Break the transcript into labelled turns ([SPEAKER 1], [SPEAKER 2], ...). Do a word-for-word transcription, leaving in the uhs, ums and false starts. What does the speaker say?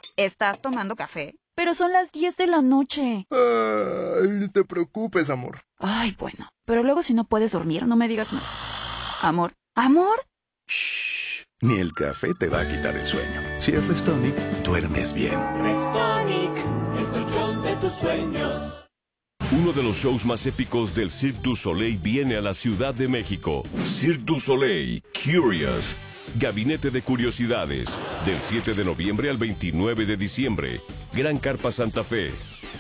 [SPEAKER 1] ¿Estás tomando café? Pero son las diez de la noche.
[SPEAKER 2] Ay, no te preocupes, amor.
[SPEAKER 1] Ay, bueno. Pero luego si no puedes dormir, no me digas nada. Amor. ¿Amor?
[SPEAKER 3] Shh. Ni el café te va a quitar el sueño. Si es Restonic, duermes bien.
[SPEAKER 4] Restonic, el colchón de tus sueños.
[SPEAKER 5] Uno de los shows más épicos del Cirque du Soleil viene a la Ciudad de México. Cirque du Soleil, Curious. Gabinete de Curiosidades. Del siete de noviembre al veintinueve de diciembre. Gran Carpa Santa Fe.